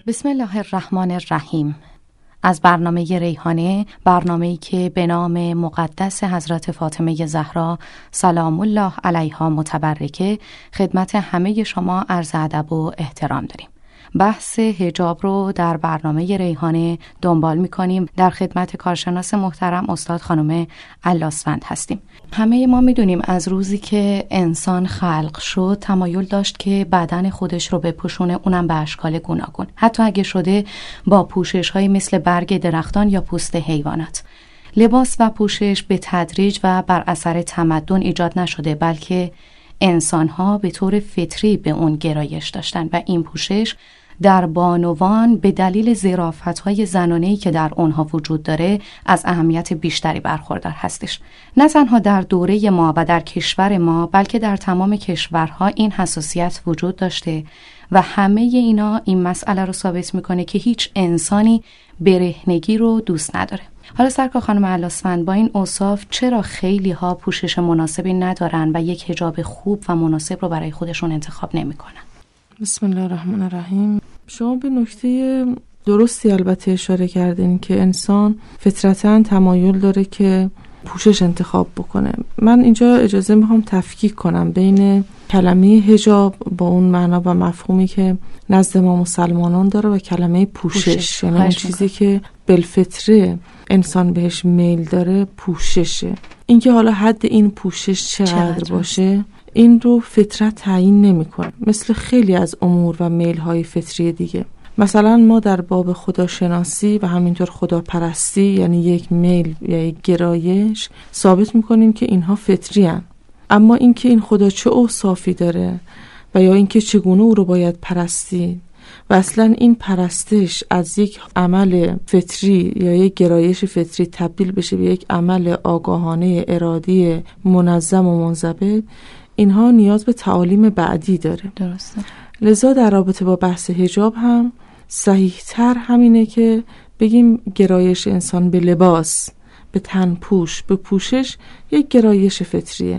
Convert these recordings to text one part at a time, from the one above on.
بسم الله الرحمن الرحیم. از برنامه ریحانه، برنامه‌ای که به نام مقدس حضرت فاطمه زهرا سلام الله علیها متبرکه خدمت همه شما عرض ادب و احترام داریم. بحث حجاب رو در برنامه ریحانه دنبال می‌کنیم. در خدمت کارشناس محترم استاد خانم اللاسفند هستیم. همه ما می‌دونیم از روزی که انسان خلق شد تمایل داشت که بدن خودش رو بپوشونه، اونم به اشکال گوناگون. حتی اگه شده با پوشش‌های مثل برگ درختان یا پوست حیوانات. لباس و پوشش به تدریج و بر اثر تمدن ایجاد نشده، بلکه انسان‌ها به طور فطری به اون گرایش داشتن و این پوشش در بانوان به دلیل ظرافت‌های زنانه‌ای که در اونها وجود داره از اهمیت بیشتری برخوردار هستش. نه تنها در دوره ما و در کشور ما، بلکه در تمام کشورها این حساسیت وجود داشته و همه اینا این مسئله رو ثابت میکنه که هیچ انسانی برهنگی رو دوست نداره. حالا سرکار خانم اللاسفند، با این اوصاف چرا خیلی ها پوشش مناسبی ندارن و یک حجاب خوب و مناسب رو برای خودشون انتخاب نمیکنن؟ بسم الله الرحمن الرحیم. شما به نکته درستی البته اشاره کردین که انسان فطرتاً تمایل داره که پوشش انتخاب بکنه. من اینجا اجازه میخوام تفکیک کنم بین کلمه حجاب با اون معنا و مفهومی که نزد ما مسلمانان داره و کلمه پوشش. یعنی اون چیزی که بالفطره انسان بهش میل داره پوششه. اینکه حالا حد این پوشش چقدر باشه این رو فطرت تعیین نمی‌کنه، مثل خیلی از امور و میل‌های فطری دیگه. مثلا ما در باب خداشناسی و همینطور خداپرستی، یعنی یک میل یا یک گرایش، ثابت می‌کنیم که اینها فطری هستند. اما اینکه این خدا چه اوصافی داره و یا اینکه چگونه او رو باید پرستید و اصلا این پرستش از یک عمل فطری یا یک گرایش فطری تبدیل بشه به یک عمل آگاهانه ارادی منظم و منضبط، اینها نیاز به تعالیم بعدی داره. درسته. لذا در رابطه با بحث حجاب هم صحیح‌تر همینه که بگیم گرایش انسان به لباس، به تنپوش، به پوشش یک گرایش فطریه.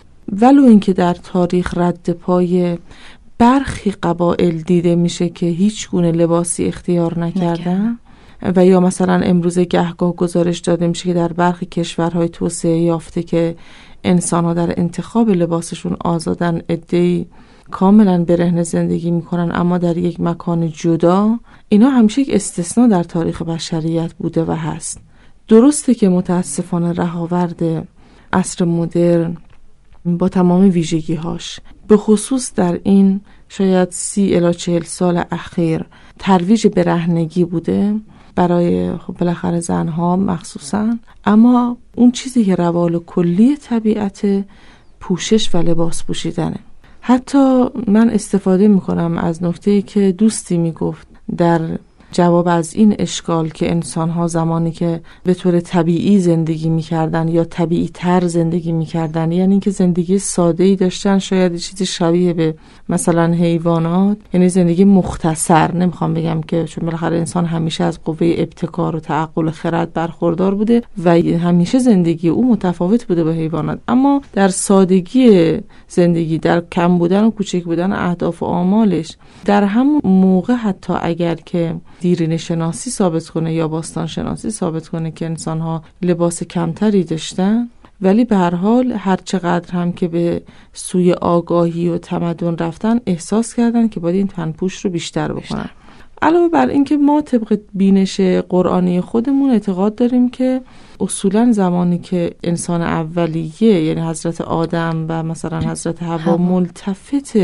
ولو اینکه در تاریخ رد پای برخی قبایل دیده میشه که هیچ گونه لباسی اختیار نکردن و یا مثلا امروز گهگاه گزارش داده میشه که در برخی کشورهای توسعه یافته که انسان‌ها در انتخاب لباسشون آزادن، عده‌ای کاملا برهنه زندگی میکنن اما در یک مکان جدا. اینا همیشه یک استثناء در تاریخ بشریت بوده و هست. درسته که متاسفانه رهاورد عصر مدرن با تمام ویژگی‌هاش به خصوص در این شاید 30 الی 40 سال اخیر ترویج برهنگی بوده برای خب بالاخره زنها مخصوصا، اما اون چیزی که روال کلی طبیعت پوشش و لباس پوشیدنه. حتی من استفاده میکنم از نکته‌ای که دوستی میگفت در جواب از این اشکال که انسان‌ها زمانی که به طور طبیعی زندگی می‌کردن یا طبیعی تر زندگی می‌کردن، یعنی اینکه زندگی ساده‌ای داشتن، شاید چیزی شبیه به مثلا حیوانات، یعنی زندگی مختصر. نمیخوام بگم که چون بالاخره انسان همیشه از قوه ابتکار و تعقل و خرد برخوردار بوده و همیشه زندگی او متفاوت بوده با حیوانات، اما در سادگی زندگی، در کم بودن و کوچک بودن اهداف و آمالش، در همون موقع حتی اگر که دیرینه شناسی ثابت کنه یا باستان شناسی ثابت کنه که انسان‌ها لباس کمتری داشتن، ولی به هر حال هر چقدر هم که به سوی آگاهی و تمدن رفتن احساس کردن که باید این تنپوش رو بیشتر بکنن. علاوه بر این که ما طبق بینش قرآنی خودمون اعتقاد داریم که اصولا زمانی که انسان اولیه یعنی حضرت آدم و مثلا حضرت حوا ملتفت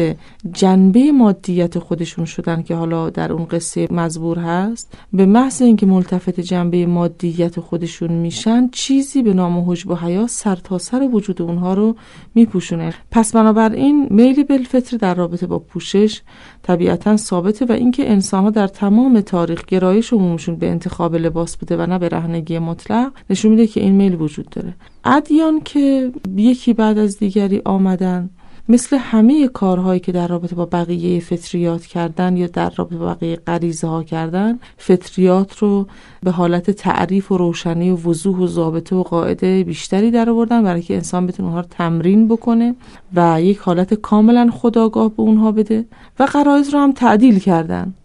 جنبه مادیت خودشون شدن که حالا در اون قصه مزبور هست، به محض اینکه ملتفت جنبه مادیت خودشون میشن چیزی به نام حجب و حیا سرتاسر وجود اونها رو میپوشونه. پس بنابراین میل بالفطر در رابطه با پوشش طبیعتا ثابته و اینکه انسان‌ها در تمام تاریخ گرایش عمومشون به انتخاب لباس بوده و نه به برهنگی مطلق نشون میده که این میل وجود داره. ادیان که یکی بعد از دیگری آمدن مثل همه کارهایی که در رابطه با بقیه فطریات کردن یا در رابطه با بقیه غریزه ها کردن، فطریات رو به حالت تعریف و روشنی و وضوح و ضابطه و قاعده بیشتری در آوردن برای که انسان بتونه اونها رو تمرین بکنه و یک حالت کاملا خودآگاه به اونها بده و غرایز رو هم تعدیل کردن.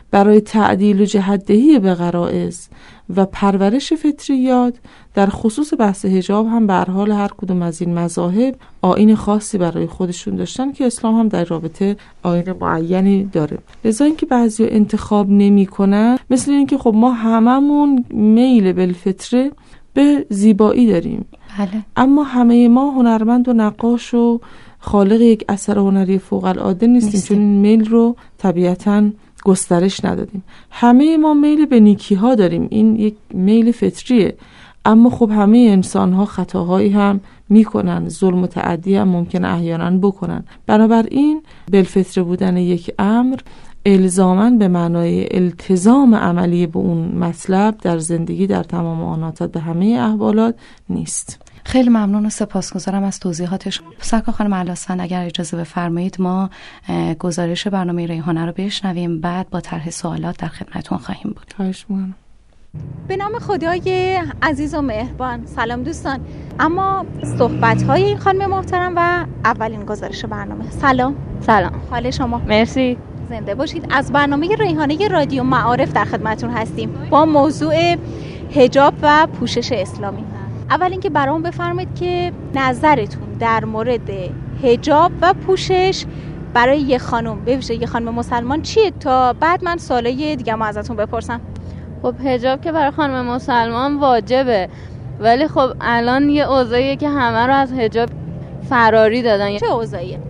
برای تعدیل و جهت‌دهی به غرایز و پرورش فطریات در خصوص بحث حجاب هم به هر حال هر کدوم از این مذاهب آیین خاصی برای خودشون داشتن که اسلام هم در رابطه آیین معینی داره. لذا اینکه بعضیا انتخاب نمی‌کنن، مثل اینکه خب ما هممون میل بالفطره به زیبایی داریم، بله. اما همه ما هنرمند و نقاش و خالق یک اثر هنری فوق العاده نیستیم، چون این میل رو طبیعتاً گسترش ندادیم. همه ما میل به نیکی ها داریم، این یک میل فطریه، اما خب همه انسان ها خطاهایی هم میکنن، ظلم و تعدی هم ممکنه احیانا بکنن. بنابراین بالفطره بودن یک امر الزاماً به معنای التزام عملی به اون مطلب در زندگی در تمام آنات به همه احوالات نیست. خیلی ممنون و سپاسگزارم از توضیحاتش. سرکار خانم الاصفند اگر اجازه بفرمایید ما گزارش برنامه ریحانه رو بشنویم، بعد با طرح سوالات در خدمتتون خواهیم بود. خواهش می‌کنم. به نام خدای عزیز و مهربان. سلام دوستان. اما صحبت‌های این خانم محترم و اولین گزارش برنامه. سلام. حال شما؟ مرسی. زنده باشید. از برنامه ریحانه رادیو معارف در خدمتتون هستیم با موضوع حجاب و پوشش اسلامی. اول اینکه برام بفرمایید که نظرتون در مورد حجاب و پوشش برای یه خانم، به ویژه یه خانم مسلمان چیه، تا بعد من سوالای دیگه ما ازتون بپرسم. خب حجاب که برای خانم مسلمان واجبه، ولی خب الان یه اوضاعیه که همه رو از حجاب فراری دادن. چه اوضاعیه؟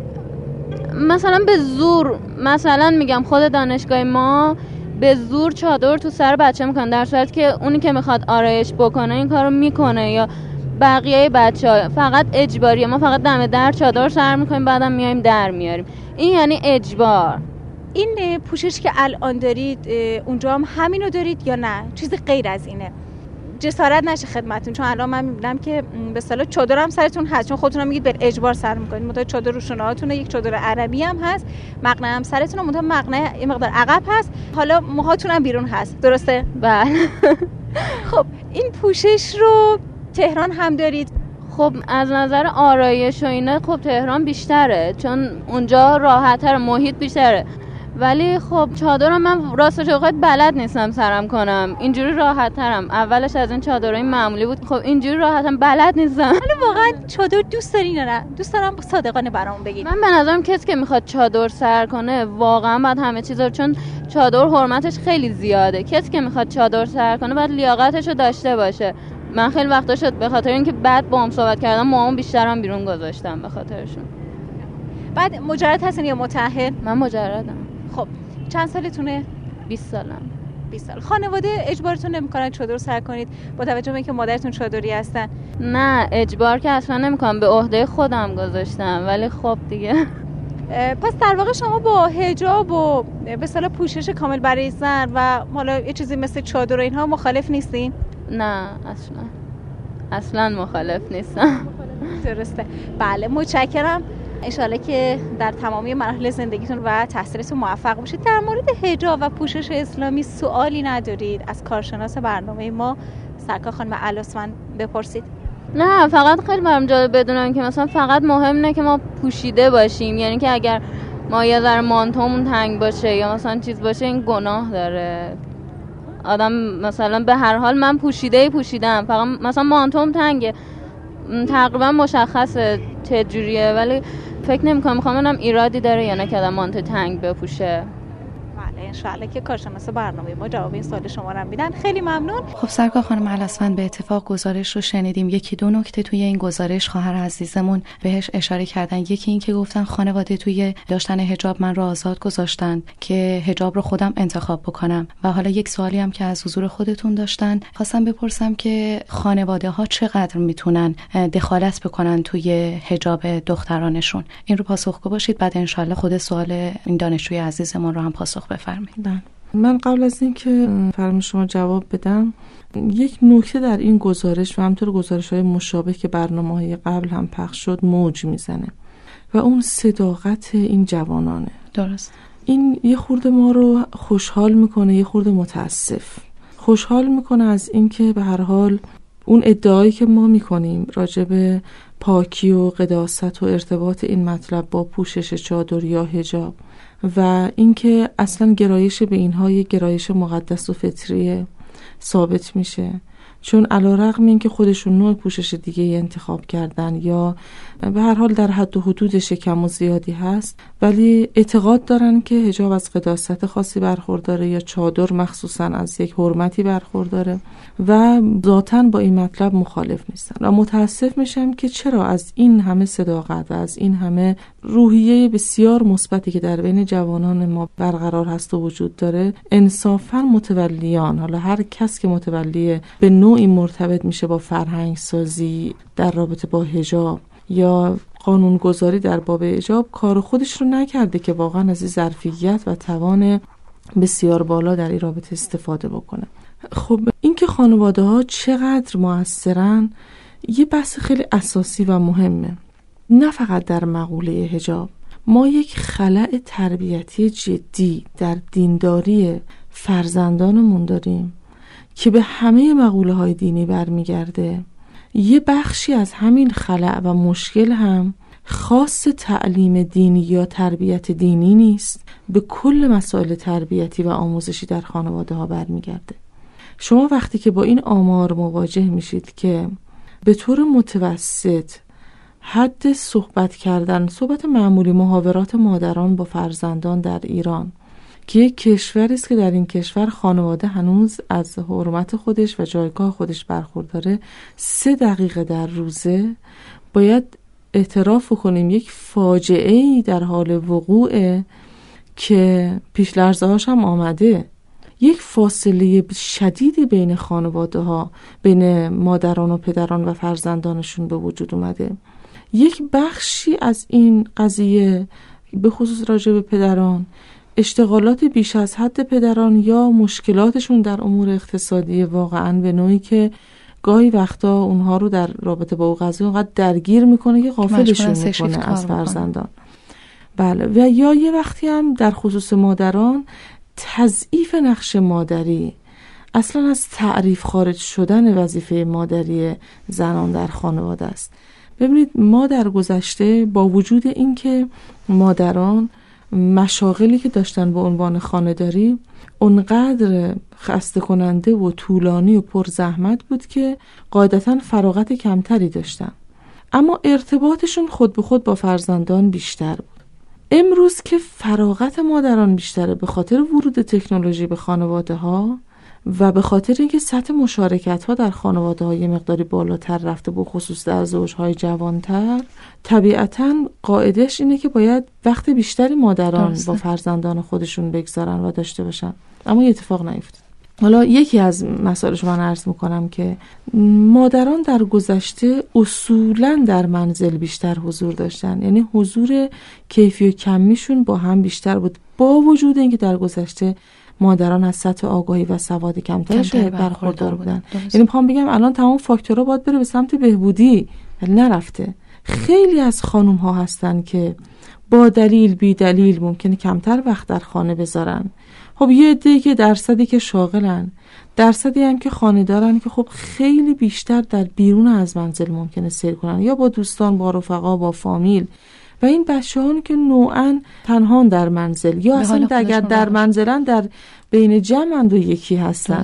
مثلا به زور، مثلا میگم خود دانشگاه ما به زور چادر تو سر بچه میکنن، در صورتی که اونی که میخواد آرایش بکنه این کارو میکنه، یا بقیه بچه‌ها فقط اجباریه. ما فقط دم در چادر سر میکنیم، بعدم میایم در میاریم. این یعنی اجبار. این پوشش که الان دارید اونجا هم همینو دارید یا نه چیز غیر از اینه؟ جسارت نشه خدمتتون، چون الان من میبینم که به اصطلاح چادر هم سرتون هست، چون خودتون هم میگید به اجبار سر میکنید. متأ چادر رو شونه‌هاتونه، یک چادر عربی هم هست، مقنعه هم سرتون، متأ مقنعه یه مقدار عقب هست، حالا موهاتون هم بیرون هست، درسته؟ بله. خب این پوشش رو تهران هم دارید؟ خب از نظر آرایش و اینا خب تهران بیشتره، چون اونجا راحت‌تر، محیط بیشتره. ولی خب چادرم من راستش اوقات بلد نیستم سرم کنم، اینجوری راحت ترم. اولش از این چادرای معمولی بود، خب اینجوری راحتم بلد نیستم. حالا واقعا چادر دوست دارین یا نه؟ دوست دارم صادقانه برام بگید. من به نظرم کسی که میخواد چادر سر کنه واقعا باید همه چیز رو، چون چادر حرمتش خیلی زیاده، کسی که میخواد چادر سر کنه باید لیاقتش رو داشته باشه. من خیلی وقتا شد به خاطر اینکه بعد با هم صحبت کردم موامو بیشترم بیرون گذاشتم به خاطرشون. بعد مجرد هستین یا متأهل؟ من مجردم. خب چند سالتونه؟ 20 سالم. 20 سال. خانواده اجبارتون نمی‌کنن چادر سر کنید با توجه به اینکه مادرتون چادری هستن؟ نه اجبار که اصلا نمی‌کنم، به عهده خودم گذاشتم. ولی خب دیگه پس در واقع شما با حجاب و به اصطلاح پوشش کامل برای زن و حالا یه چیزی مثل چادر و اینها مخالف نیستین؟ نه اصلا مخالف نیستم. درسته. بله متشکرم. انشالله که در تمامی مراحل زندگیتون و تحصیلتون موفق باشید. در مورد حجاب و پوشش اسلامی سوالی ندارید از کارشناس برنامه ما سرکار خانم الاصفند بپرسید؟ نه فقط خیلی برام جالب بدونم که مثلا فقط مهم نه که ما پوشیده باشیم، یعنی که اگر ما یه ذره مانتومون تنگ باشه یا مثلا چیز باشه این گناه داره. آدم مثلا به هر حال من پوشیدم، فقط مثلا مانتوم تنگه، تقریبا مشخصه چه جوریه، ولی فکر نمی‌کنم می‌خوام ببینم ایرادی داره یا نه که آدم مانتو تنگ بپوشه. بله انشالله که کارشناس برنامه ما جواب این سوال شما رو میدن. خیلی ممنون. خب سرکار خانم الاصفند به اتفاق گزارش رو شنیدیم. یکی دو نکته توی این گزارش خواهر عزیزمون بهش اشاره کردن. یکی این که گفتن خانواده توی داشتن حجاب من رو آزاد گذاشتن که حجاب رو خودم انتخاب بکنم. و حالا یک سوالی هم که از حضور خودتون داشتن خواستم بپرسم که خانواده ها چقدر میتونن دخالت بکنن توی حجاب دخترانشون. این رو پاسخگو باشید، بعد انشالله خود سوال این دانشجوی عزیزمون رو هم پاسخ بفرمایید. من قبل از اینکه فرمایش شما جواب بدم یک نکته در این گزارش و همطور گزارش‌های مشابه که برنامه‌های قبل هم پخش شد موج میزنه و اون صداقت این جوانانه. درست. این یه خورده ما رو خوشحال میکنه، یه خورده متاسف. خوشحال میکنه از اینکه به هر حال اون ادعایی که ما میکنیم راجع به پاکی و قداست و ارتباط این مطلب با پوشش چادر یا حجاب و اینکه اصلا گرایش به اینها یک گرایش مقدس و فطری ثابت میشه، چون علیرغم اینکه خودشون نوع پوشش دیگه انتخاب کردن یا به هر حال در حد و حدودش کم و زیادی هست، ولی اعتقاد دارن که حجاب از قداست خاصی برخورداره یا چادر مخصوصا از یک حرمتی برخورداره و ذاتاً با این مطلب مخالف نیستن. و متاسف میشم که چرا از این همه صداقت و از این همه روحیه بسیار مثبتی که در بین جوانان ما برقرار هست و وجود داره، انصافاً متولیان، حالا هر کس که متولی به نوعی مرتبط میشه با فرهنگ سازی در رابطه با حجاب یا قانونگذاری در باب حجاب، کار خودش رو نکرده که واقعا از این ظرفیت و توان بسیار بالا در این رابطه استفاده بکنه. خب اینکه خانواده ها چقدر مؤثرن یه بحث خیلی اساسی و مهمه. نه فقط در مقوله حجاب، ما یک خلأ تربیتی جدی در دینداری فرزندانمون داریم که به همه مقوله های دینی برمیگرده. یه بخشی از همین خلأ و مشکل هم خاص تعلیم دینی یا تربیت دینی نیست، به کل مسائل تربیتی و آموزشی در خانواده ها برمیگرده. شما وقتی که با این آمار مواجه میشید که به طور متوسط حد صحبت معمولی محاورات مادران با فرزندان در ایران که یک کشوری است که در این کشور خانواده هنوز از حرمت خودش و جایگاه خودش برخورداره، 3 دقیقه در روزه باید اعتراف کنیم یک فاجعه‌ای در حال وقوعه که پیش لرزه هاش هم آمده. یک فاصله شدیدی بین خانواده ها، بین مادران و پدران و فرزندانشون به وجود اومده. یک بخشی از این قضیه به خصوص راجع به پدران، اشتغالات بیش از حد پدران یا مشکلاتشون در امور اقتصادی واقعاً به نوعی که گاهی وقتا اونها رو در رابطه با اون قضیه اونقدر درگیر میکنه که غافلشون میکنه از فرزندان. بله. و یا یه وقتی هم در خصوص مادران تضعیف نقش مادری، اصلا از تعریف خارج شدن وظیفه مادری زنان در خانواده است. ببینید ما در گذشته با وجود اینکه مادران مشاغلی که داشتن به عنوان خانه‌داری اونقدر خسته کننده و طولانی و پر زحمت بود که قاعدتاً فراغت کمتری داشتن، اما ارتباطشون خود به خود با فرزندان بیشتر بود. امروز که فراغت مادران بیشتره به خاطر ورود تکنولوژی به خانواده ها و به خاطر اینکه سطح مشارکت ها در خانواده ها یه مقداری بالاتر رفته، به خصوص در زوجهای جوانتر، طبیعتاً قاعدش اینه که باید وقت بیشتری مادران با فرزندان خودشون بگذارن و داشته باشن، اما یه اتفاق نیفتاد. حالا یکی از مسائلش من عرض میکنم که مادران در گذشته اصولاً در منزل بیشتر حضور داشتن، یعنی حضور کیفی و کمیشون با هم بیشتر بود، با وجود اینکه در گذشته مادران از سطح آگاهی و سواد کمتر شاید برخوردار بودن. یعنی میخوام بگم الان تمام فاکتورها باید بره به سمت بهبودی، ولی نرفته. خیلی از خانم ها هستن که با دلیل بی دلیل ممکنه کمتر وقت در خانه بذارن. خب یه عده‌ای که درصدی که شاغلن، درصدی هم که خانه دارن که خب خیلی بیشتر در بیرون از منزل ممکنه سیر کنن، یا با دوستان، با رفقا، با فامیل. و این بچه‌هان که نوعاً تنها در منزل یا اصلا اگر در منزلن در بین جمعند و یکی هستن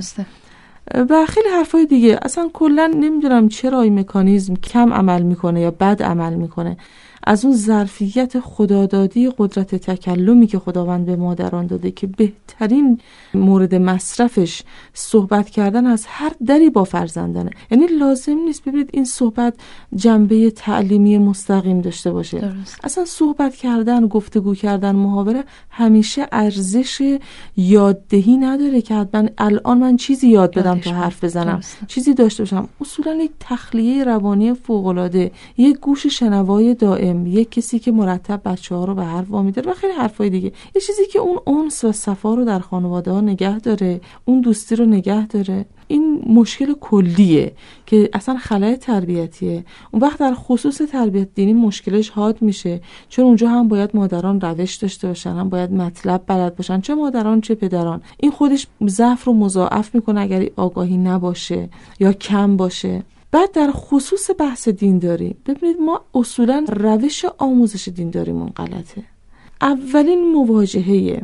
و خیلی حرفای دیگه. اصلا کلا نمیدونم چرا این مکانیزم کم عمل میکنه یا بد عمل میکنه. از اون ظرفیت خدادادی قدرت تکلمی که خداوند به مادران داده که بهترین مورد مصرفش صحبت کردن از هر دری با فرزندانه. یعنی لازم نیست ببینید این صحبت جنبه تعلیمی مستقیم داشته باشه. درست. اصلا صحبت کردن، گفتگو کردن، محاوره همیشه ارزش یاددهی نداره که حتما الان من چیزی یاد بدم تا حرف بزنم. درست. چیزی داشته باشم. اصولا یک تخلیه روانی فوق‌العاده، یک گوش شنوای دائم، یک کسی که مرتب بچه‌ها رو به حرف وامی‌داره و خیلی حرفای دیگه. یه چیزی که اون انس و صفا رو در خانواده‌ها نگه داره، اون دوستی رو نگه داره. این مشکل کلیه که اصلا خلأ تربیتیه. اون وقت در خصوص تربیت دینی مشکلش حاد میشه، چون اونجا هم باید مادران روش داشته باشن، هم باید مطلب بلد باشن، چه مادران چه پدران. این خودش ضعف رو مضاعف میکنه اگر آگاهی نباشه یا کم باشه. بعد در خصوص بحث دینداری ببینید ما اصولا روش آموزش دینداریمون غلطه. اولین مواجهه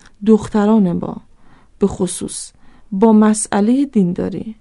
دختران ما به خصوص با مسئله دینداری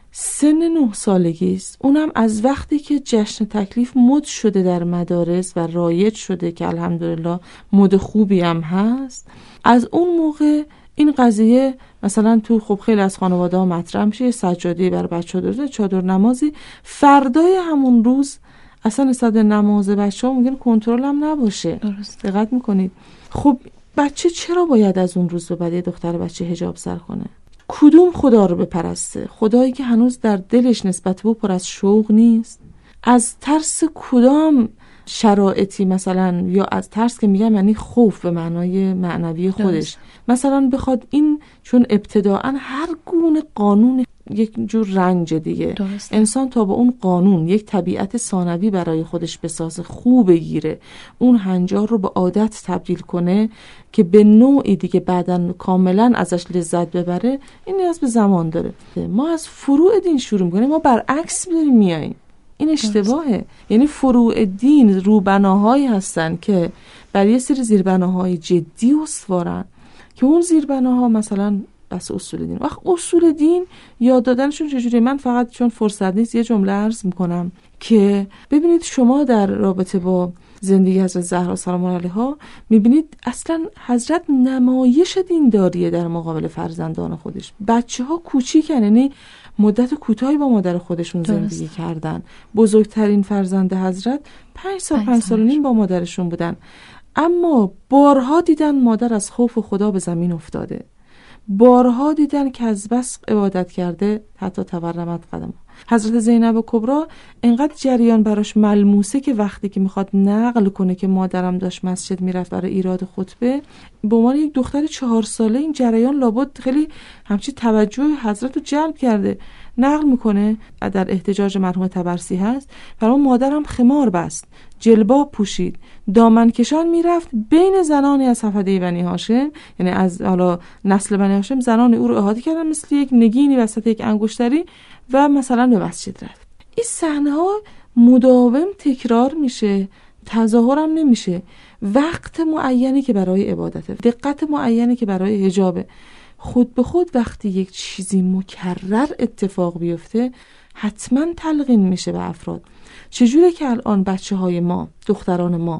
سن 9 سالگی است. اونم از وقتی که جشن تکلیف مد شده در مدارس و رایج شده که الحمدلله مد خوبی هم هست. از اون موقع این قضیه مثلا تو خب خیلی از خانواده ها مطرح میشه، سجاده برای بچه‌ها درست، چادر نمازی فردای همون روز اصلا نسبت نماز بچه‌ها ممکن کنترل هم نباشه. درست. دقت میکنید؟ خب بچه چرا باید از اون روز به بعد دختر بچه حجاب سر کنه؟ کدوم خدا رو بپرسته؟ خدایی که هنوز در دلش نسبت به پر از شوق نیست؟ از ترس کدام شرایطی مثلا، یا از ترس که میگم یعنی خوف به معنای معنوی خودش مثلا بخواد این، چون ابتداعا هر گونه قانون یک جور رنج دیگه درست. انسان تا با اون قانون یک طبیعت ثانوی برای خودش بسازه، خوب بگیره، اون هنجار رو به عادت تبدیل کنه که به نوعی دیگه بعداً کاملا ازش لذت ببره، این نیاز به زمان داره. ما از فروع دین شروع میکنیم، ما برعکس داریم میاییم. این اشتباهه. یعنی فروع دین روبناهایی هستن که برای یه سری زیربناهای جدی استوارن که اون زیربناها مثلا بس اصول دین. وقت اصول دین یاد دادنشون چجوری؟ من فقط چون فرصت نیست یه جمله عرض میکنم که ببینید شما در رابطه با زندگی حضرت زهرا سلام الله علیها میبینید اصلا حضرت نمایش دینداریه در مقابل فرزندان خودش. بچه ها کوچیکن، یعنی مدت کوتاهی با مادر خودشون زندگی کردن. بزرگترین فرزند حضرت 5 سال 5 سال و نیم با مادرشون بودن، اما بارها دیدن مادر از خوف خدا به زمین افتاده، بارها دیدن که از بس عبادت کرده حتی تورمت قدم. حضرت زینب کبری انقدر جریان براش ملموسه که وقتی که میخواد نقل کنه که مادرم داشت مسجد میرفت برای ایراد خطبه، به عنوان یک دختر 4 ساله این جریان لابد خیلی همچی توجه حضرت رو جلب کرده. نقل میکنه در احتجاج مرحوم طبرسی هست، برای مادرم خمار بست، جلباب پوشید، دامن کشان میرفت بین زنانی از حفده بنی هاشم، یعنی از حالا نسل بنی هاشم، زنان او رو احاطه کردن مثل یک نگینی وسط یک انگشتری و مثلا به مسجد رفت. این صحنه ها مداوم تکرار میشه، تظاهرم نمیشه. وقت معینی که برای عبادته، دقت معینی که برای حجابه. خود به خود وقتی یک چیزی مکرر اتفاق بیفته حتما تلقین میشه به افراد. چجوره که الان بچه های ما، دختران ما،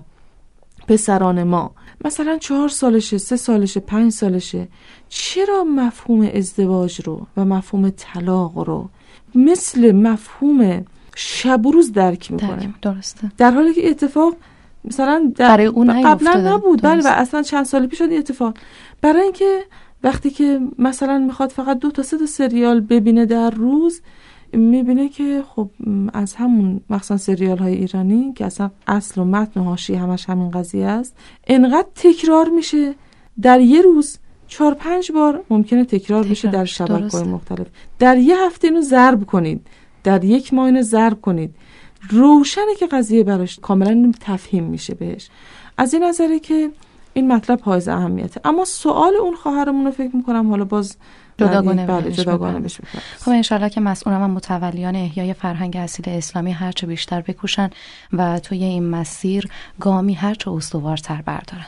پسران ما مثلا 4 سالشه، 3 سالشه، 5 سالشه، چرا مفهوم ازدواج رو و مفهوم طلاق رو مثل مفهوم شب و روز درک میکنه؟ درسته. در حالی که اتفاق مثلا برای اون قبلا نبود. بله، و اصلا چند سال پیش شد اتفاق. برای اینکه وقتی که مثلا میخواد فقط 2 تا 3 تا سریال ببینه در روز، میبینه که خب از همون مثلا سریال های ایرانی که اصلا اصل و متن و حاشیه همش همین قضیه است، انقدر تکرار میشه در یه روز 4-5 بار ممکنه تکرار بشه در شبکه‌های مختلف. در یه هفته اینو ضرب کنید، در 1 ماه اینو ضرب کنید، روشنه که قضیه براش کاملا تفهیم میشه بهش. از این نظره که این مطلب حائز اهمیته. اما سوال اون خواهرمون رو فکر میکنم حالا باز جداگانه بهش بپرسیم. خب انشالله که مسئولان و متولیان احیای فرهنگ اصیل اسلامی هرچه بیشتر بکوشن و توی این مسیر گامی هرچه استوارتر بردارن.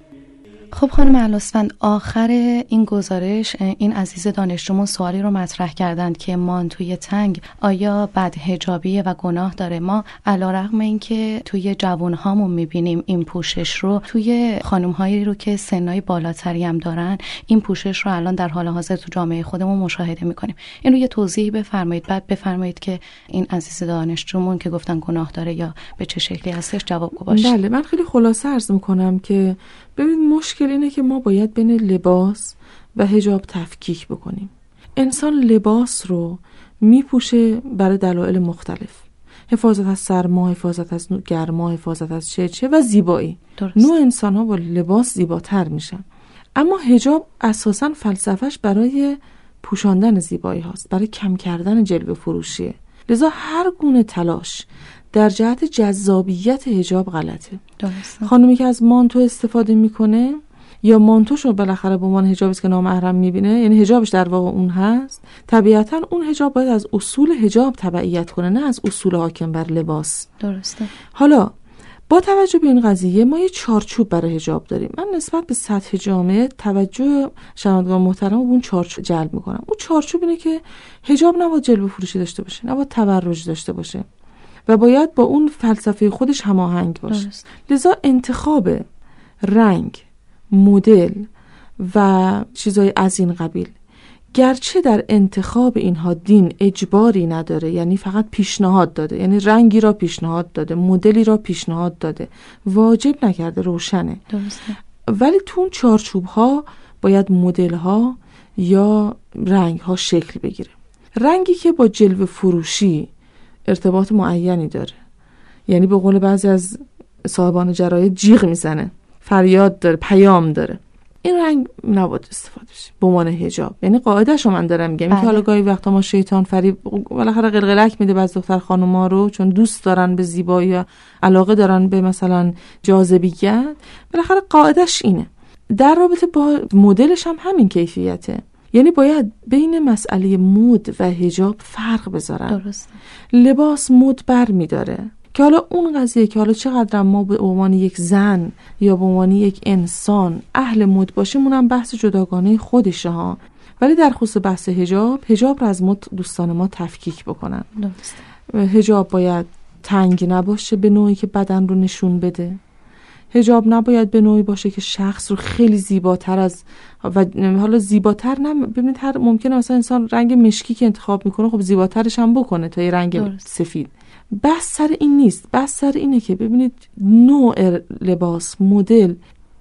خب خانم اهل‌اسفند، آخر این گزارش این عزیز دانشجومون سوالی رو مطرح کردند که مان توی تنگ آیا بدحجابیه و گناه داره؟ ما علیرغم اینکه توی جوانهامون میبینیم این پوشش رو، توی خانم‌هایی رو که سنای بالاتری هم دارن این پوشش رو الان در حال حاضر تو جامعه خودمون مشاهده میکنیم. این رو یه توضیحی بفرمایید، بعد بفرمایید که این عزیز دانشجومون که گفتن گناه داره یا به چه شکلی هستش جوابگو باشه. بله، من خیلی خلاصه عرض میکنم که ببین مشکل اینه که ما باید بین لباس و حجاب تفکیک بکنیم. انسان لباس رو میپوشه برای دلایل مختلف، حفاظت از سرما، حفاظت از گرما، حفاظت از چه و زیبایی. نوع انسان ها با لباس زیباتر میشن، اما حجاب اساساً فلسفهش برای پوشاندن زیبایی هاست، برای کم کردن جلوه فروشیه. لذا هر گونه تلاش در جهت جذابیت حجاب غلطه. درسته. خانومی که از مانتو استفاده میکنه یا مانتوشو بالاخره به عنوان حجابی که نامحرم میبینه، یعنی حجابش در واقع اون هست، طبیعتا اون حجاب باید از اصول حجاب تبعیت کنه، نه از اصول حاکم بر لباس. درسته. حالا با توجه به این قضیه ما یه چارچوب برای حجاب داریم. من نسبت به سطح جامعه توجه شنوندگان محترم به اون چارچوب جلب میکنم. اون چارچوب اینه که حجاب نباید جلوه فروشی داشته باشه، نباید تبرج داشته باشه و باید با اون فلسفه خودش هماهنگ باشه. لذا انتخاب رنگ، مدل و چیزای از این قبیل، گرچه در انتخاب اینها دین اجباری نداره، یعنی فقط پیشنهاد داده، یعنی رنگی را پیشنهاد داده، مدلی را پیشنهاد داده، واجب نکرده، روشنه. درسته. ولی تو اون چارچوب ها باید مدل ها یا رنگ ها شکل بگیره. رنگی که با جلوه فروشی ارتباط معینی داره، یعنی به قول بعضی از صاحبان جراید جیغ میزنه، فریاد داره، پیام داره، این رنگ نباید استفاده بشه به عنوان حجاب. یعنی قاعده‌شو من دارم میگم که حالا گاهی وقتا ما شیطان فریب بالاخره قلقلک میده بعضی دختر خانوما رو، چون دوست دارن به زیبایی یا علاقه دارن به مثلا جاذبیت، بالاخره قاعده‌اش اینه. در رابطه با مدلش هم همین کیفیته، یعنی باید بین مسئله مد و حجاب فرق بذارن. درسته. لباس مد بر میداره که حالا اون قضیه که حالا چقدر ما به عنوان یک زن یا به عنوان یک انسان اهل مد باشیم اونم بحث جداگانه خودشه ها، ولی در خصوص بحث حجاب را از مد دوستان ما تفکیک بکنن. درسته. حجاب باید تنگ نباشه به نوعی که بدن رو نشون بده. حجاب نباید به نوعی باشه که شخص رو خیلی زیباتر از و حالا زیباتر ببینید هر ممکنه مثلا انسان رنگ مشکی که انتخاب میکنه خب زیباترش هم بکنه تا یه رنگ سفید. بحث سر این نیست، بحث سر اینه که ببینید نوع لباس، مدل،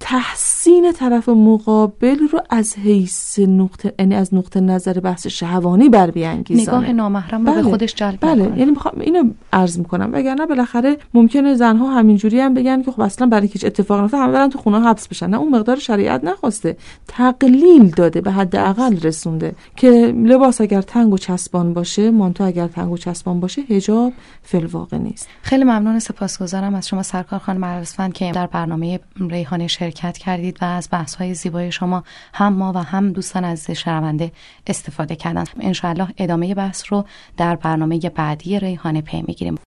تحسین طرف مقابل رو از حیث نقطه، یعنی از نقطه نظر بحث شهوانی بر بیانگیزانه. نگاه نامحرم رو به خودش جلب نکنه. یعنی میخوام اینو عرض میکنم، وگرنه بالاخره ممکنه زنها همینجوری هم بگن که خب اصلا برای هیچ اتفاق نیفته همه برن تو خونه حبس بشن. نه، اون مقدار شریعت نخواسته، تقلیل داده، به حداقل رسونده که لباس اگر تنگ و چسبان باشه، مانتو اگر تنگ و چسبان باشه، حجاب فی الواقع نیست. خیلی ممنون، سپاسگزارم از شما سرکار خانم ارزفند که در برنامه ریحانه شرکت کردید و از بحث‌های زیبای شما هم ما و هم دوستان عزیز شنونده استفاده کردن. ان شاء الله ادامه بحث رو در برنامه بعدی ریحانه پی می‌گیریم.